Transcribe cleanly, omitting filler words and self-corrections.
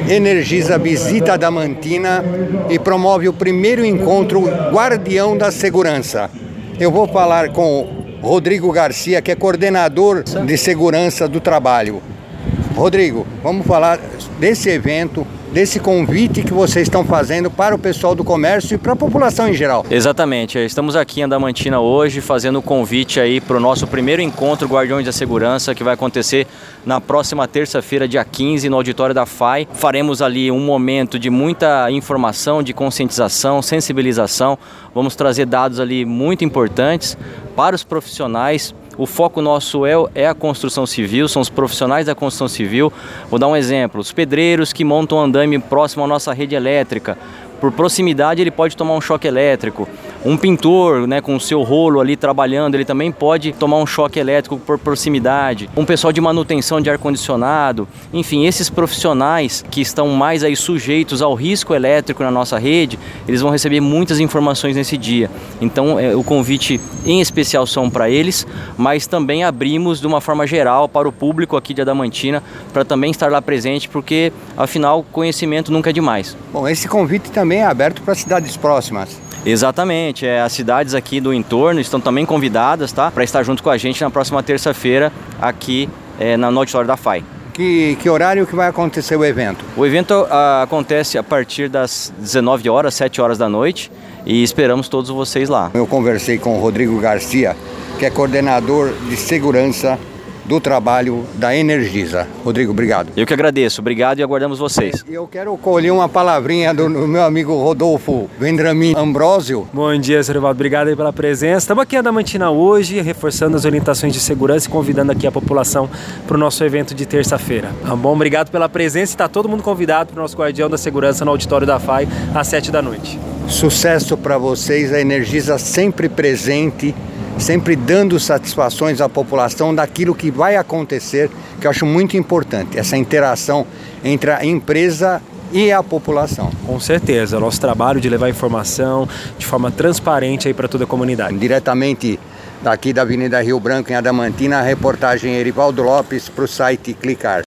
Energisa visita Adamantina e promove o primeiro encontro Guardião da Segurança. Eu vou falar com Rodrigo Garcia, que é coordenador de segurança do trabalho. Rodrigo, vamos falar desse evento, desse convite que vocês estão fazendo para o pessoal do comércio e para a população em geral. Exatamente, estamos aqui em Adamantina hoje fazendo o convite aí para o nosso primeiro encontro Guardiões da Segurança, que vai acontecer na próxima terça-feira, dia 15, no auditório da FAI. Faremos ali um momento de muita informação, de conscientização, sensibilização. Vamos trazer dados ali muito importantes para os profissionais. O foco nosso é a construção civil, são os profissionais da construção civil. Vou dar um exemplo, os pedreiros que montam andaime próximo à nossa rede elétrica. Por proximidade ele pode tomar um choque elétrico. Um pintor, né, com o seu rolo ali trabalhando, ele também pode tomar um choque elétrico por proximidade. Um pessoal de manutenção de ar-condicionado. Enfim, esses profissionais que estão mais aí sujeitos ao risco elétrico na nossa rede, eles vão receber muitas informações nesse dia. Então o convite em especial são para eles, mas também abrimos de uma forma geral para o público aqui de Adamantina, para também estar lá presente, porque afinal conhecimento nunca é demais. Bom, esse convite também é aberto para cidades próximas. Exatamente, as cidades aqui do entorno estão também convidadas, tá, para estar junto com a gente na próxima terça-feira aqui no auditório da FAI. Que horário que vai acontecer o evento? O evento acontece a partir das 19 horas, 7 horas da noite, e esperamos todos vocês lá. Eu conversei com o Rodrigo Garcia, que é coordenador de segurança do trabalho da Energisa. Rodrigo, obrigado. Eu que agradeço, obrigado e aguardamos vocês. Eu quero colher uma palavrinha do meu amigo Rodolfo Vendramin Ambrósio. Bom dia, Sr. Evaldo, obrigado aí pela presença. Estamos aqui em Adamantina hoje, reforçando as orientações de segurança e convidando aqui a população para o nosso evento de terça-feira. Tá bom? Obrigado pela presença e está todo mundo convidado para o nosso Guardião da Segurança no auditório da FAI às 7 da noite. Sucesso para vocês, a Energisa sempre presente, sempre dando satisfações à população daquilo que vai acontecer, que eu acho muito importante, essa interação entre a empresa e a população. Com certeza, o nosso trabalho de levar informação de forma transparente aí para toda a comunidade. Diretamente daqui da Avenida Rio Branco, em Adamantina, a reportagem Erivaldo Lopes para o site Clicar.